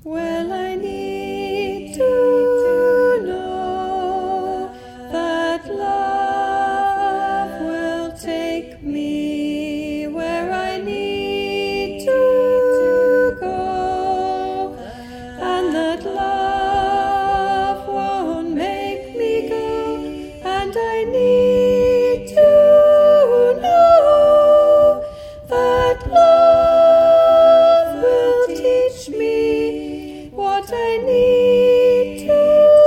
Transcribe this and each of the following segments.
Well, I need to know that love will take me where I need to go, and that love won't make me go, and I need to know that love will teach me what I need to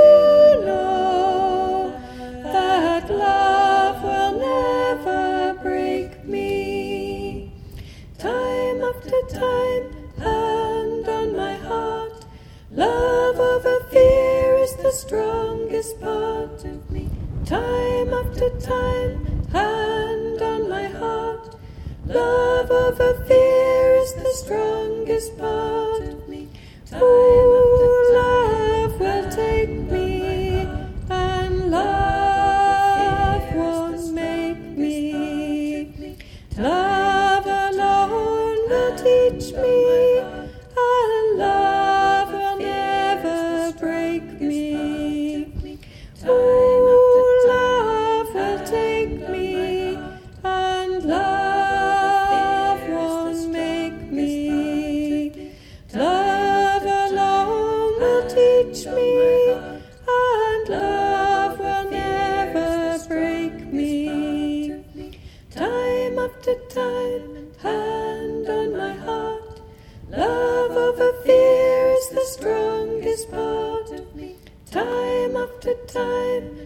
know, that love will never break me. Time after time, hand on my heart, love over fear is the strongest part of me. Time after time, hand on my heart, love over fear is the strongest part of me. Oh, love will take me, and love won't make me. Love alone will teach me, and love will never break me. Oh, love will take me, and love won't make me. Love alone will teach me, and love will never break me. Time after time, hand on my heart, love over fear is the strongest part of me. Time after time,